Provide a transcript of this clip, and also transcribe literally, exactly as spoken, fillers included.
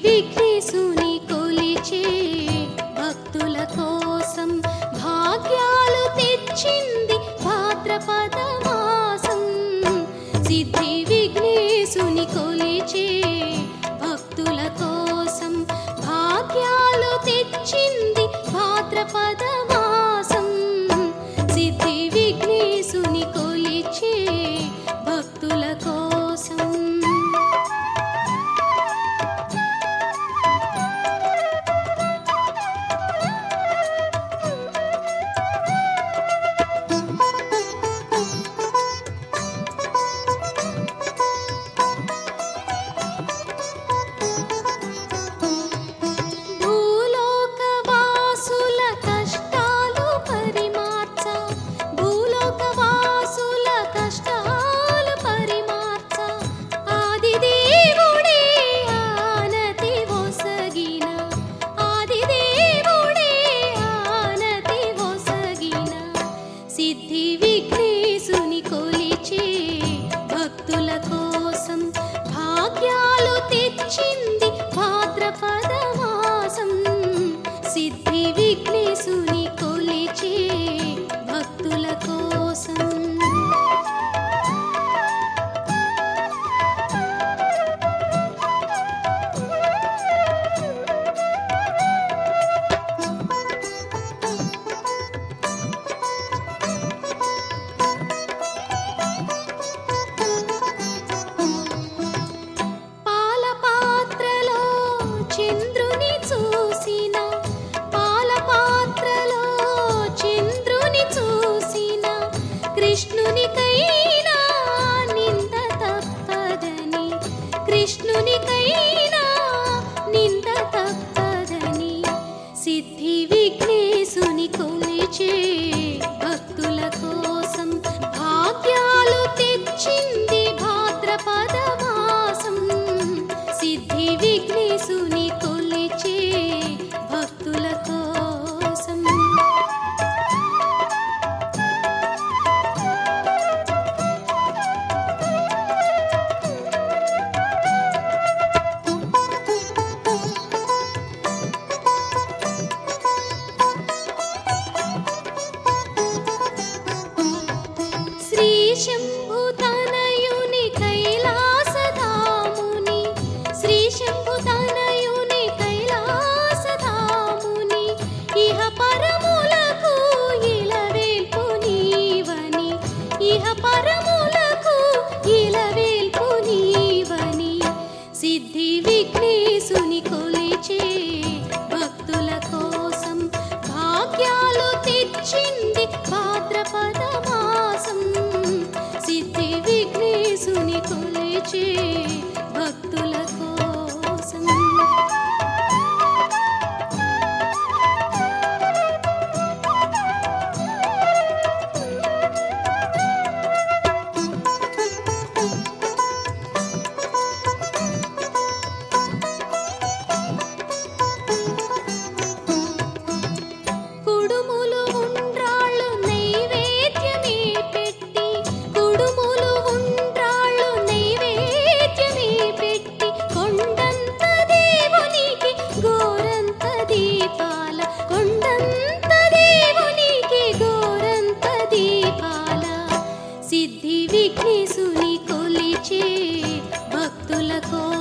విఘ్నేశుని కొలిచే భక్తుల కోసం భాగ్యాలు తెచ్చింది భాద్రపద మాసం. సిద్ధి విఘ్నేశుని కొలిచే భక్తుల కోసం భాగ్యాలు తెచ్చింది భాద్రపద మాసం. సిద్ధి విఘ్నేశుని కొలిచే భక్తుల కోసం. సిద్ధి విఘ్నేశుని కొలిచే భక్తుల కోసం భాగ్యాలు తెచ్చింది భాద్రపద మాసం. సిద్ధి విఘ్నేశుని కొలిచే భక్తుల కోసం. చంద్రుని చూసిన పాల పాత్రలో చంద్రుని చూసిన కృష్ణునికైనా నింద తప్పదని కృష్ణునికైనా నింద తప్పదని సిద్ధి విఘ్నేశుని కొలిచే భక్తుల కోసం భాగ్యాలు తెచ్చింది భాద్రపద మాసం. సిద్ధి విఘ్నేశుని కొలిచే భక్తుల కోసం. శ్రీ శంభు తనయుని కైలాసధాముని శ్రీ శంభు తనయుని కైలాసధాముని ఇహ పరములకు ఇలవేల్పు నీవని ఇహ పరములకు ఇలవేల్పు నీవని సిద్ధి విఘ్నేశుని కొలిచే భక్తుల కోసం భాగ్యాలు తెచ్చింది భాద్రపద మాసం. సిద్ధి విఘ్నేశుని కొలిచే భక్తుల కోసం. కుడుములు ఉండ్రాళ్ళు నైవేద్యమే పెట్టి కుడుములు ఉండ్రాళ్ళు నైవేద్యమే పెట్టి కొండంత దేవునికి గోరంత దీపాల కొండంత దేవునికి గోరంత దీపాల సిద్ధి విఘ్నేశుని కొలిచే భక్తుల కోసం.